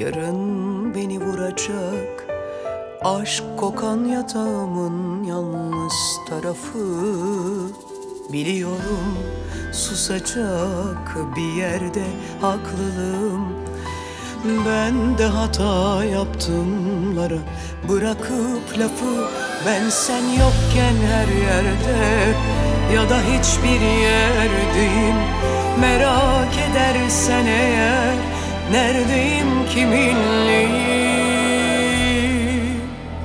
Yarın beni vuracak aşk kokan yatağımın yalnız tarafı. Biliyorum susacak bir yerde haklılığım. Ben de hata yaptımlara bırakıp lafı. Ben sen yokken her yerde ya da hiçbir yerdeyim. Merak edersen eğer neredeyim, kiminleyim?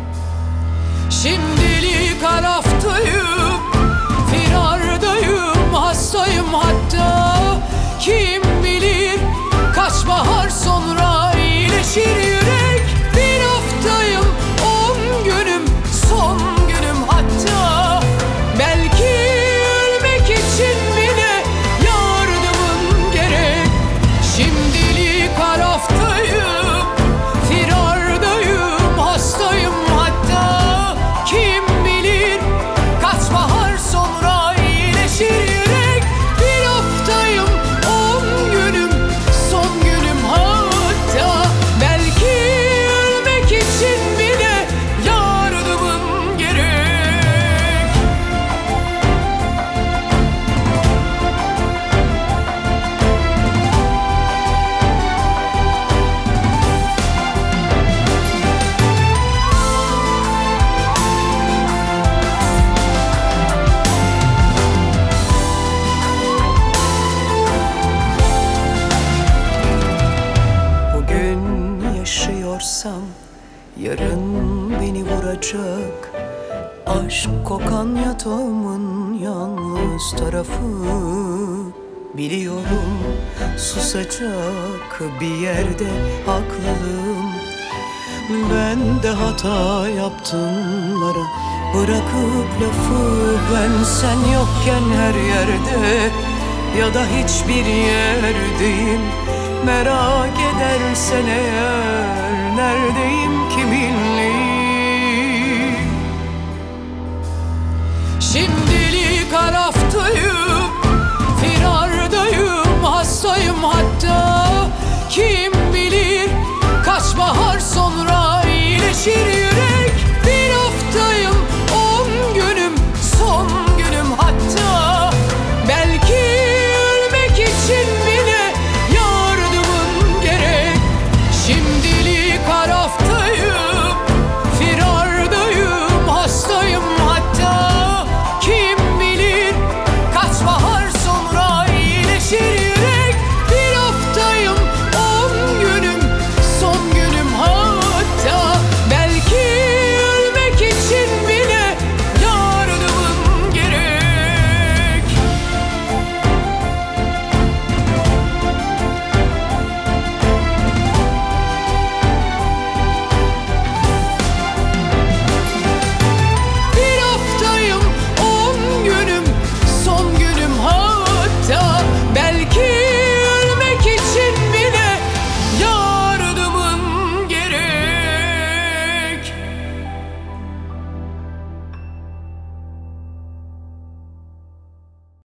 Şimdilik araftayım, firardayım, hastayım hatta. Kim bilir kaç bahar sonra iyileşir yürek. Bir haftayım, 10 günüm, son günüm hatta. Belki ölmek için bile yardımın gerek. Şimdilik araftayım, firardayım, hastayım hatta. Kim bilir kaç bahar sonra iyileşir yürek. Bir haftayım, 10 günüm, son günüm hatta. Belki ölmek için bile yardımın gerek. Bugün yaşıyorsam yarın beni vuracak aşk kokan yatağımın yalnız tarafı. Biliyorum susacak bir yerde haklılığım. Ben de hata yaptımlara bırakıp lafı. Ben sen yokken her yerde ya da hiçbir yerdeyim. Merak edersen eğer neredeyim, kimin